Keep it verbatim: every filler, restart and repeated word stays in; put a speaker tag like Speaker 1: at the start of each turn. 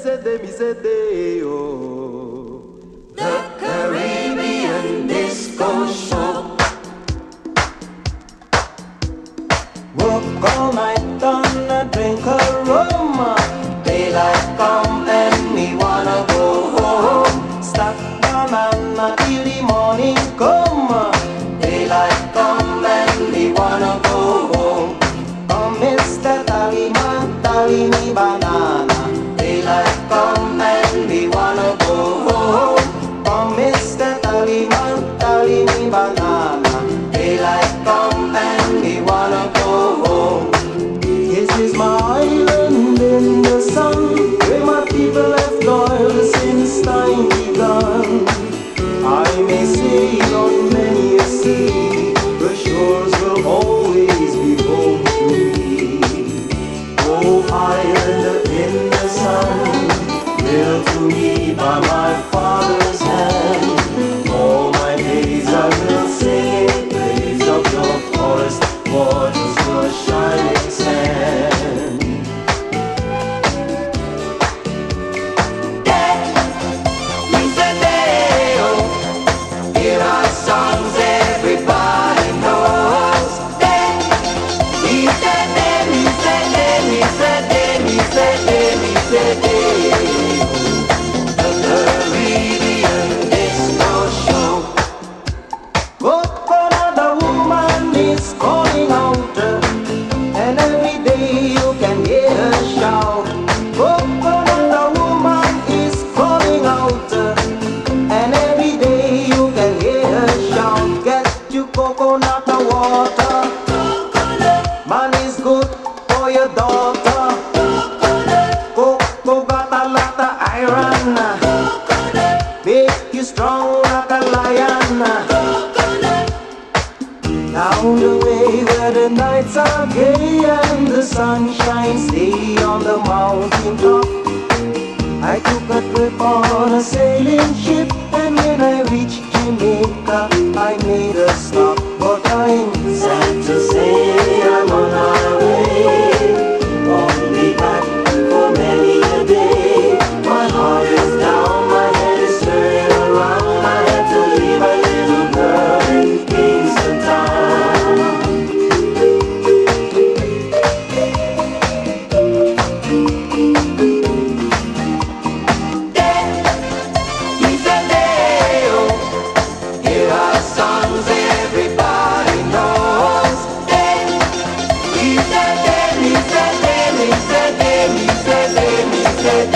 Speaker 1: said they, me said they, oh.
Speaker 2: The Caribbean Disco Show.
Speaker 1: Work all night on a drink of rum. Daylight come and me wanna go home. Stack banana till the morning come. Daylight come and me wanna go home. Oh, Mister Tallyman, tally me banana. Daylight come and me wanna go home. Oh, Mister Tallyman, tally me banana. Daylight come and me wanna go home. This is my island in the sun, where my people have toiled since time begun. I may sail on many a sea, the shores will always be home to me. Oh, island in the sun, built to me by my father's hand. All my days I will sing in praise of your forest waters, your shining sand.
Speaker 2: Here are songs everybody knows. Then he said, then he said, then he said, then he said, then he said, then the Caribbean Disco Show.
Speaker 1: Coconut woman is calling out, and every day you can hear her shout. Coconut woman is calling out, and every day you can hear her shout. Get you coconut water,
Speaker 2: Coconut,
Speaker 1: man is good for your daughter.
Speaker 2: coconut,
Speaker 1: Cocoa got a lot of iron,
Speaker 2: coconut,
Speaker 1: make you strong like a lion.
Speaker 2: coconut.
Speaker 1: Down the way where the nights are gay and the sunshine stay on the mountain top, I took a trip on a sailing ship, and when I reached Jamaica I made a stop. But I'm sad to say I'm on my way, won't be back for many a day. My heart is down, my head is turning around, I had to leave a little girl in Kingston Town.
Speaker 2: He said, hey, oh, here are songs everybody knows. Then he said, then he said, then he said, then he said, then he said.